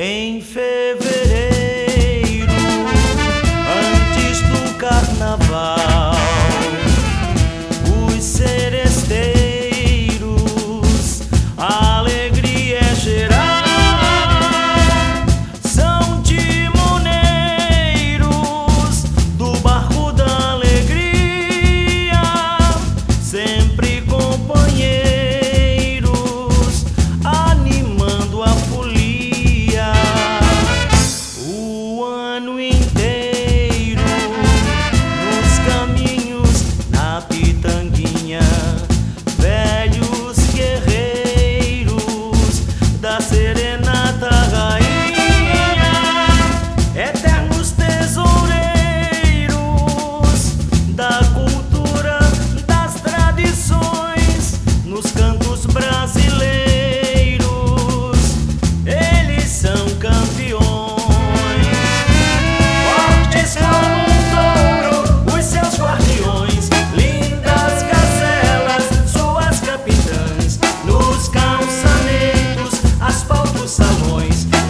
Em fevereiro, antes do carnaval, os seresteiros, a alegria é geral. São timoneiros do barco da alegria, sempre companheiros, animando a folia. O ano inteiro, nos caminhos, na pitanguinha, velhos guerreiros da serenata rainha, eternos tesoureiros da cultura, das tradições, nos cantos brasileiros, eles são campeões. Fortes como um touro, os seus guardiões, lindas gazelas, suas capitãs, nos calçamentos, asfaltos, salões,